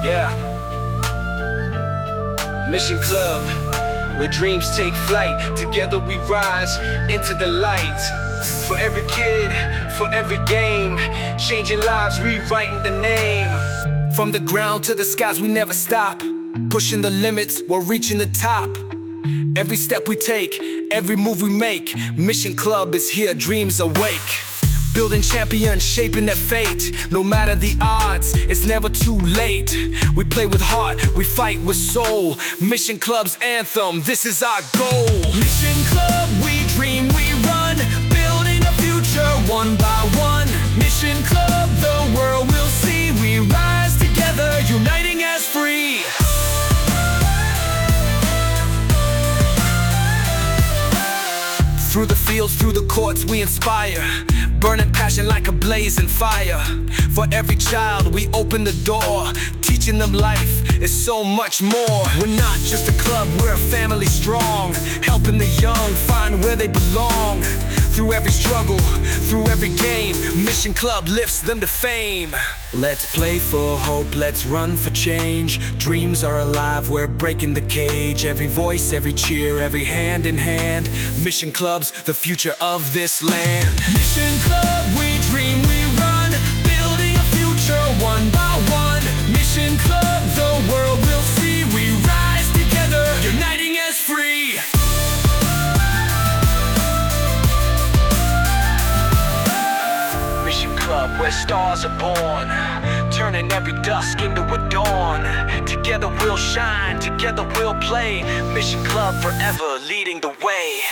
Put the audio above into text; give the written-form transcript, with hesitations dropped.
Yeah. Mission Club, where dreams take flight. Together we rise into the light. For every kid, for every game, changing lives, rewriting the name. From the ground to the skies, we never stop. Pushing the limits, we're reaching the top. Every step we take, every move we make, Mission Club is here, dreams awake. Building champions, shaping their fate. No matter the odds, it's never too late. We play with heart, we fight with soul. Mission Club's anthem, this is our goal. Mission Club, we dream, we run, building a future one by one. Mission Club, the world will see. We rise together, uniting as free. Through the fields, through the courts, we inspire. Burning passion like a blazing fire. For every child, we open the door. Teaching them life is so much more. We're not just a club, we're a family strong. Helping the young find where they belong. Through every struggle, through every game, Mission Club lifts them to fame. Let's play for hope, let's run for change. Dreams are alive, we're breaking the cage. Every voice, every cheer, every hand in hand. Mission Club's the future of this land. Mission Club, we dream, we run, building a future one by one. Mission Club, the world will see. We rise together, uniting as free. Mission Club, where stars are born, turning every dusk into a dawn. Together we'll shine, together we'll play. Mission Club forever leading the way.